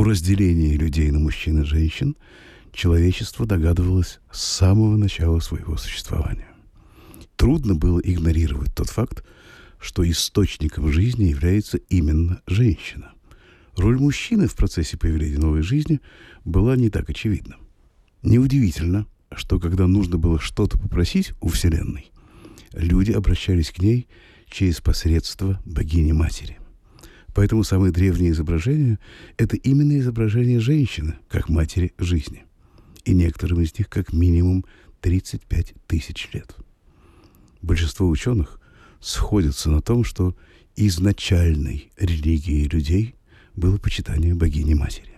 О разделении людей на мужчин и женщин человечество догадывалось с самого начала своего существования. Трудно было игнорировать тот факт, что источником жизни является именно женщина. Роль мужчины в процессе появления новой жизни была не так очевидна. Неудивительно, что когда нужно было что-то попросить у Вселенной, люди обращались к ней через посредство богини-матери. Поэтому самые древние изображения – это именно изображение женщины, как матери жизни. И некоторым из них как минимум 35 тысяч лет. Большинство ученых сходятся на том, что изначальной религией людей было почитание богини-матери.